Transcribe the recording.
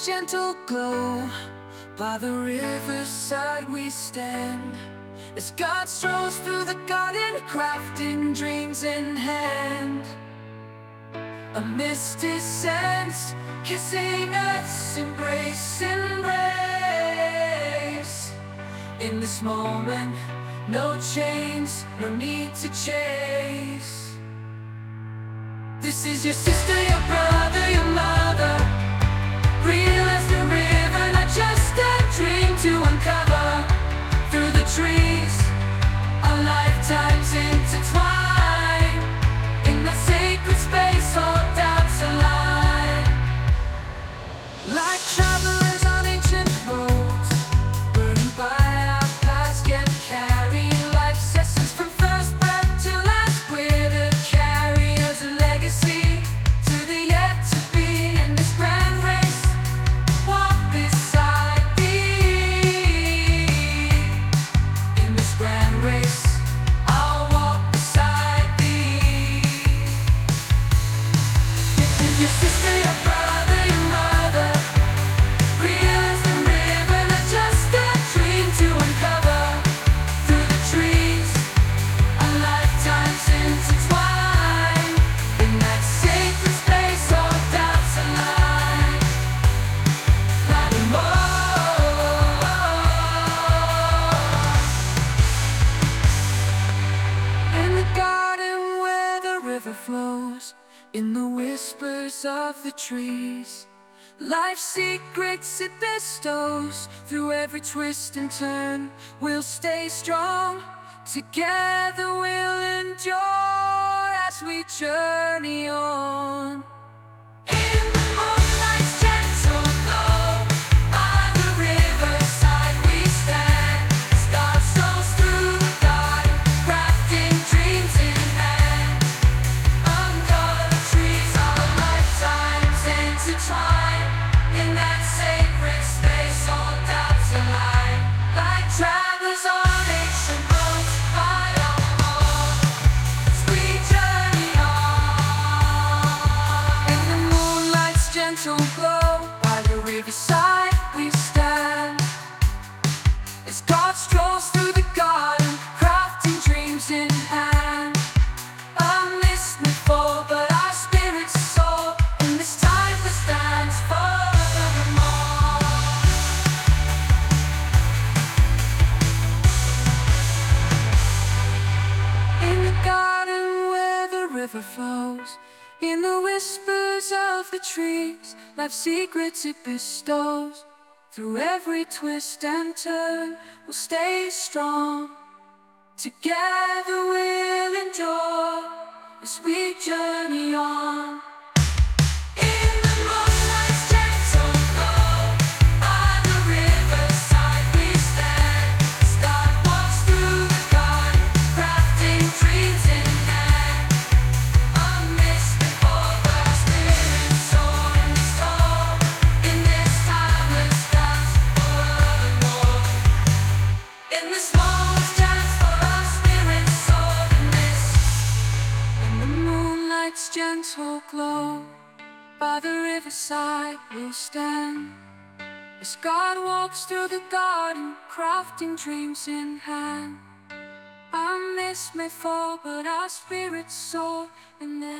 moonlight's gentle glow, by the riverside we stand, as God strolls through the garden, crafting dreams in hand. A mist descends, kissing us, embrace, embrace. In this moment, no chains, no need to chase. This is your sister, your brother, your mother, real as the river, not just a dream to uncover. Through the trees, our lifetimes intertwine. In that sacred space, all doubts align. Like travelers on ancient roads, burdened by our past, yet carrying life's essence from first breath to last. We're the carriers of legacy to the yet to be. In this grand race, walk beside thee. In this grand race, I'll walk beside thee. Your sister, your brother, your mother, real as the river, not just a dream to uncover. Through the trees, our lifetimes intertwine. In that sacred space, all doubts align. Like in the garden where the river flows, in the whispers of the trees, life's secrets it bestows. Through every twist and turn, we'll stay strong. Together we'll endure as we journey on. In the moonlight's gentle glow, by the riverside we stand, as God strolls through the garden, crafting dreams in hand. Under the trees, our lifetimes intertwine. In that sacred space, all doubts align. Like travelers on ancient roads, by our home, as we journey on. In the moonlight's gentle glow, by the riverside we stand, as God strolls through the garden, crafting dreams in hand. A mist may fall, but our spirits soar. In this timeless dance forevermore. In the garden where the river flows, in the whispers of the trees, life's secrets it bestows. Through every twist and turn, we'll stay strong. Together we'll endure as we journey on. In the moonlight's gentle glow, by the riverside we stand, as God walks through the garden, crafting dreams in hand. A mist may fall, but our spirits soar in this tall. In this timeless dance forevermore. In this smallest chance for our spirits soar in this. In the moonlight's gentle glow, by the riverside we'll stand, as God walks through the garden, crafting dreams in hand. Our mist may fall, but our spirits soar in this.